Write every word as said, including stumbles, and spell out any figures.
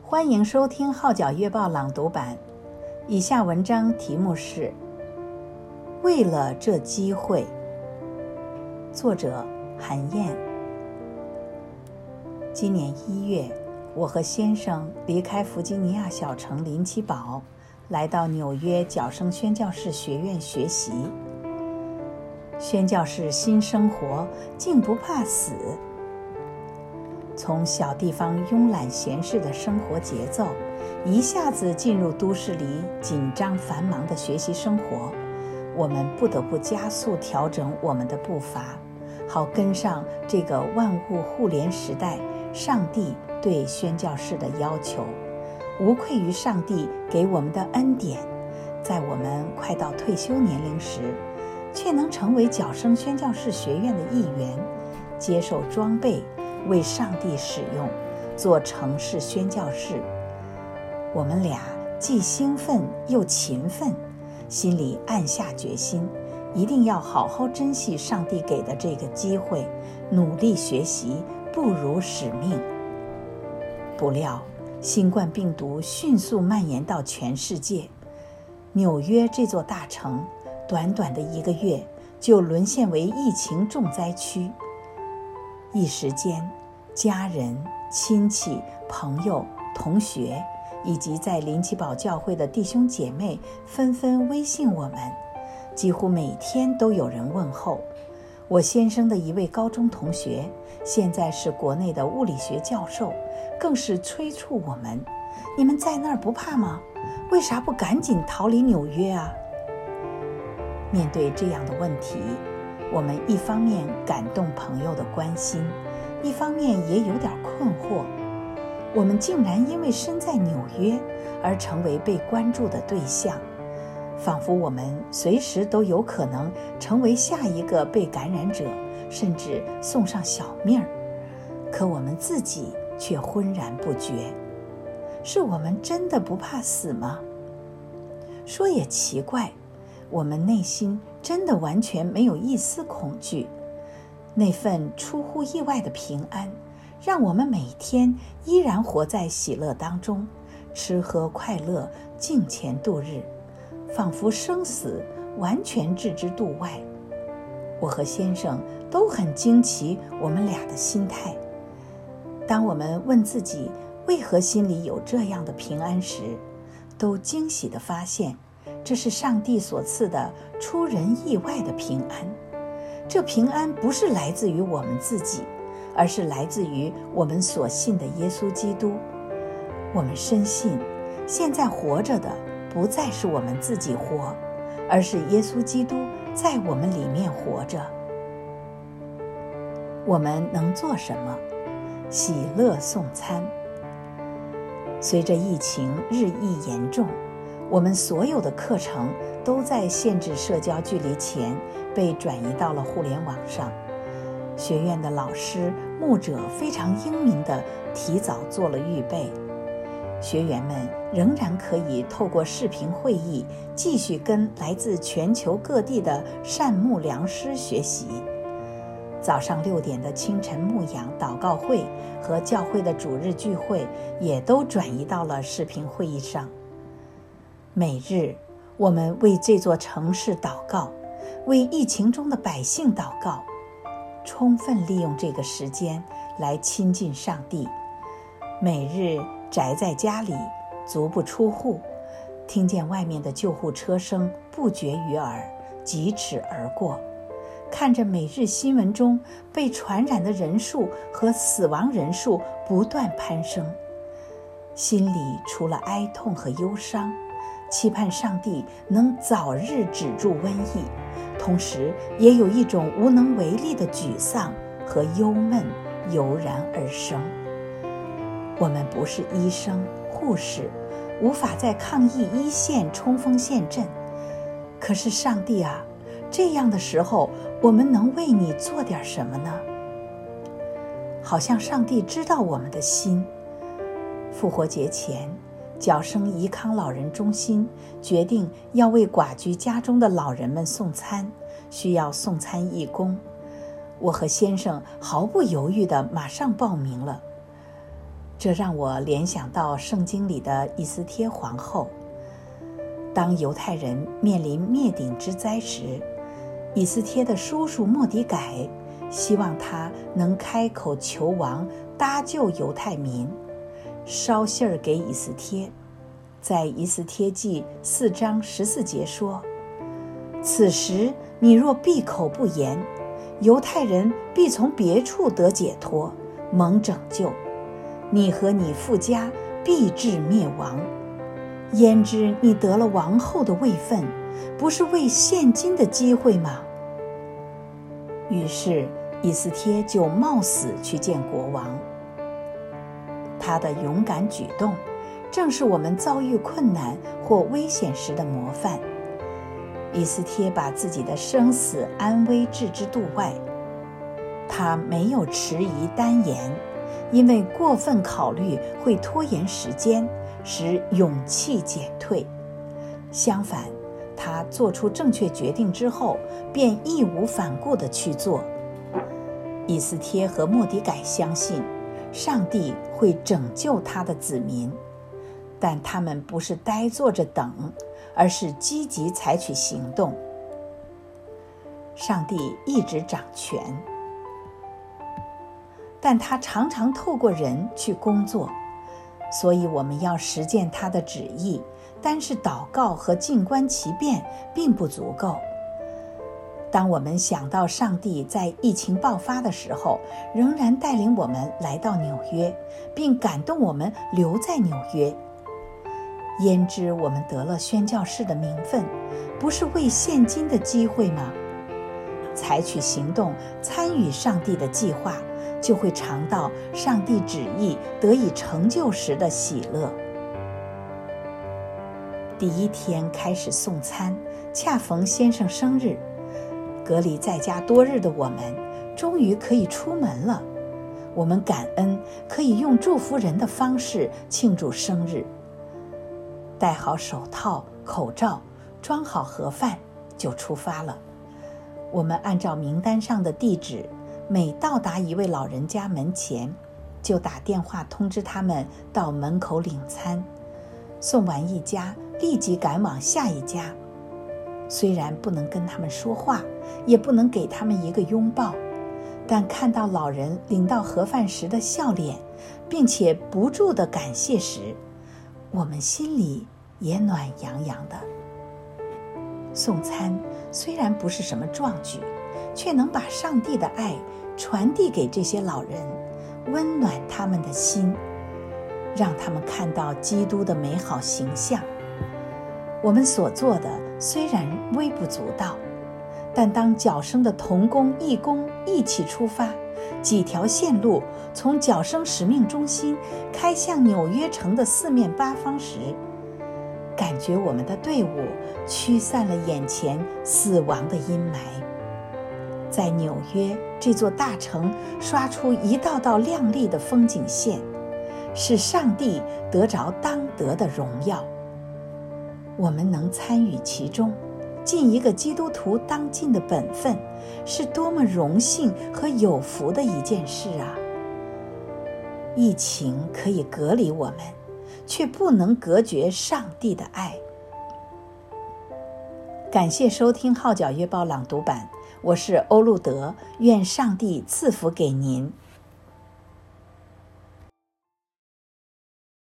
欢迎收听号角月报朗读版。以下文章题目是为了这机会，作者韩燕。今年一月，我和先生离开弗吉尼亚小城林奇堡，来到纽约角声宣教士学院学习。宣教士新生活竟不怕死。从小地方慵懒闲适的生活节奏，一下子进入都市里紧张繁忙的学习生活，我们不得不加速调整我们的步伐，好跟上这个万物互联时代上帝对宣教士的要求，无愧于上帝给我们的恩典，在我们快到退休年龄时，却能成为角声宣教士学院的一员，接受装备，为上帝使用，做城市宣教士。我们俩既兴奋又勤奋，心里暗下决心，一定要好好珍惜上帝给的这个机会，努力学习，不辱使命。不料新冠病毒迅速蔓延到全世界，纽约这座大城短短的一个月就沦陷为疫情重灾区。一时间，家人、亲戚、朋友、同学以及在林奇堡教会的弟兄姐妹纷纷微信我们，几乎每天都有人问候。我先生的一位高中同学现在是国内的物理学教授，更是催促我们：你们在那儿不怕吗？为啥不赶紧逃离纽约啊？面对这样的问题，我们一方面感动朋友的关心，一方面也有点困惑。我们竟然因为身在纽约而成为被关注的对象，仿佛我们随时都有可能成为下一个被感染者，甚至送上小命儿。可我们自己却浑然不觉。是我们真的不怕死吗？说也奇怪，我们内心真的完全没有一丝恐惧。那份出乎意外的平安，让我们每天依然活在喜乐当中，吃喝快乐，敬虔度日，仿佛生死完全置之度外。我和先生都很惊奇我们俩的心态。当我们问自己为何心里有这样的平安时，都惊喜地发现，这是上帝所赐的出人意外的平安。这平安不是来自于我们自己，而是来自于我们所信的耶稣基督。我们深信，现在活着的不再是我们自己活，而是耶稣基督在我们里面活着。我们能做什么？喜乐送餐。随着疫情日益严重，我们所有的课程都在限制社交距离前被转移到了互联网上。学院的老师、牧者非常英明地提早做了预备，学员们仍然可以透过视频会议继续跟来自全球各地的善牧良师学习。早上六点的清晨牧养祷告会和教会的主日聚会也都转移到了视频会议上。每日我们为这座城市祷告，为疫情中的百姓祷告，充分利用这个时间来亲近上帝。每日宅在家里，足不出户，听见外面的救护车声不绝于耳，疾驰而过，看着每日新闻中被传染的人数和死亡人数不断攀升，心里除了哀痛和忧伤，期盼上帝能早日止住瘟疫，同时也有一种无能为力的沮丧和忧闷油然而生。我们不是医生、护士，无法在抗疫一线冲锋陷阵。可是上帝啊，这样的时候，我们能为你做点什么呢？好像上帝知道我们的心。复活节前，角声怡康老人中心决定要为寡居家中的老人们送餐，需要送餐义工。我和先生毫不犹豫地马上报名了。 这让我联想到圣经里的以斯帖皇后。当犹太人面临灭顶之灾时，以斯帖的叔叔末底改希望他能开口求王搭救犹太民，捎信儿给以斯帖。在以斯帖记四章十四节说：此时你若闭口不言，犹太人必从别处得解脱，蒙拯救，你和你父家必至灭亡。焉知你得了王后的位分，不是为现今的机会吗？于是以斯帖就冒死去见国王。他的勇敢举动正是我们遭遇困难或危险时的模范。以斯帖把自己的生死安危置之度外，他没有迟疑单言，因为过分考虑会拖延时间，使勇气减退。相反，他做出正确决定之后，便义无反顾地去做。以斯帖和末底改相信上帝会拯救他的子民，但他们不是呆坐着等，而是积极采取行动。上帝一直掌权，但他常常透过人去工作，所以我们要实践他的旨意，单是祷告和静观其变并不足够。当我们想到上帝在疫情爆发的时候仍然带领我们来到纽约，并感动我们留在纽约，焉知我们得了宣教士的名分，不是为现今的机会吗？采取行动，参与上帝的计划，就会尝到上帝旨意得以成就时的喜乐。第一天开始送餐，恰逢先生生日，隔离在家多日的我们终于可以出门了。我们感恩可以用祝福人的方式庆祝生日。戴好手套、口罩，装好盒饭，就出发了。我们按照名单上的地址，每到达一位老人家门前，就打电话通知他们到门口领餐。送完一家，立即赶往下一家。虽然不能跟他们说话，也不能给他们一个拥抱，但看到老人领到盒饭时的笑脸，并且不住的感谢时，我们心里也暖洋洋的。送餐虽然不是什么壮举，却能把上帝的爱传递给这些老人，温暖他们的心，让他们看到基督的美好形象。我们所做的虽然微不足道，但当角声的同工义工一起出发，几条线路从角声使命中心开向纽约城的四面八方时，感觉我们的队伍驱散了眼前死亡的阴霾，在纽约这座大城刷出一道道亮丽的风景线，使上帝得着当得的荣耀。我们能参与其中，尽一个基督徒当尽的本分，是多么荣幸和有福的一件事啊！疫情可以隔离我们，却不能隔绝上帝的爱。感谢收听号角月报朗读版，我是欧路德，愿上帝赐福给您。